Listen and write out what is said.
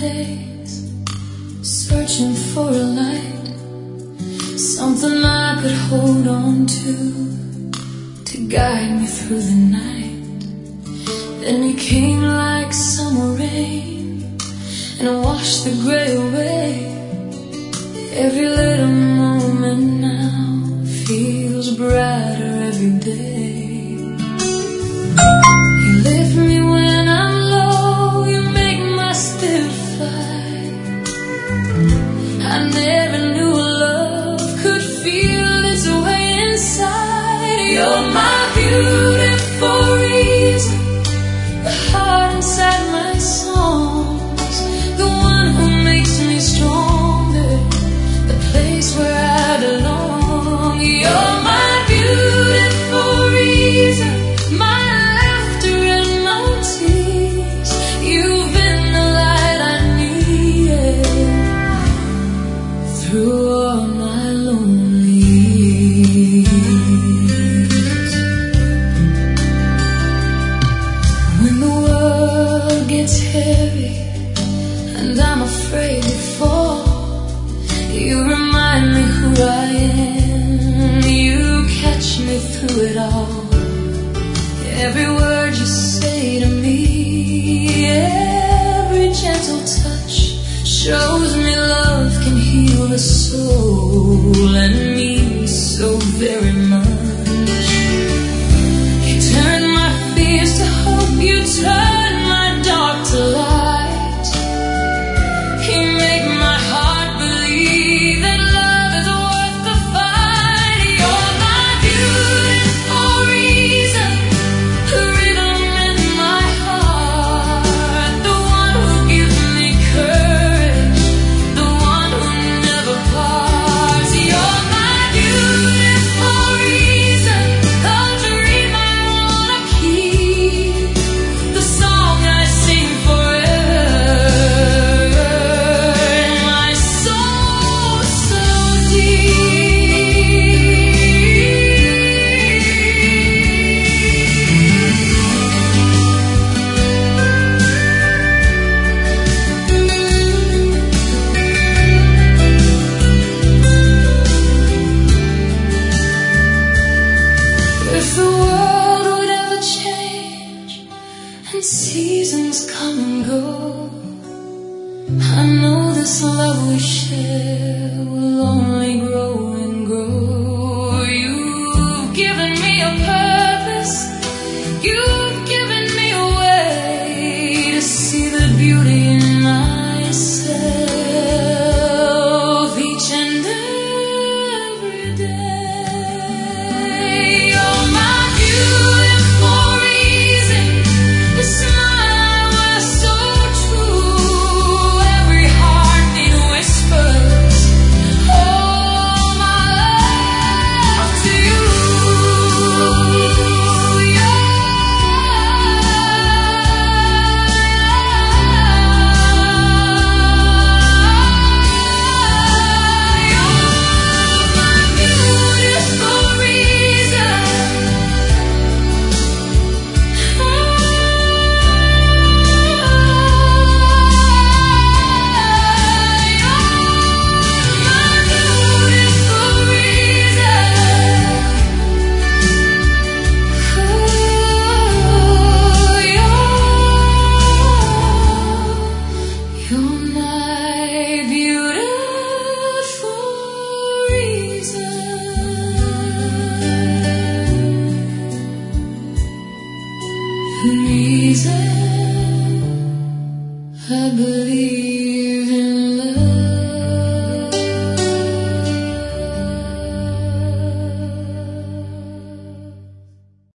days, searching for a light, something I could hold on to guide me through the night. Then you came like summer rain and washed the gray away. Every little moment now feels brighter every day. You lift me when I'm low, you make my spirit fly. I never knew love could feel its way inside. You're my beautiful reason, the heart inside my songs, the one who makes me stronger, the place where I belong. You're my beautiful reason, my laughter and my tears. You've been the light I needed through all my lonely years. When the world gets heavy and I'm afraid to fall, you remind me who I am. You catch me through it all. Every word you say to me, every gentle touch shows me love can heal the soul and means so very much. You turn my fears to hope, you turn my dark to light. You make my heart believe that love is worth the fight. You're my beautiful reason, the rhythm in my heart, the one who gives me courage, the one who never parts. You're my beautiful reason, the dream I wanna keep, the song I sing forever, in my soul so If the world would ever change and seasons come and go, I know this love we share will only grow and grow. You've given me a purpose, you've given me a way to see the beauty in myself each and every day. You're my beautiful reason, the smile was so true, every heartbeat whispers, oh my love to you. You're my beautiful reason. The reason I believe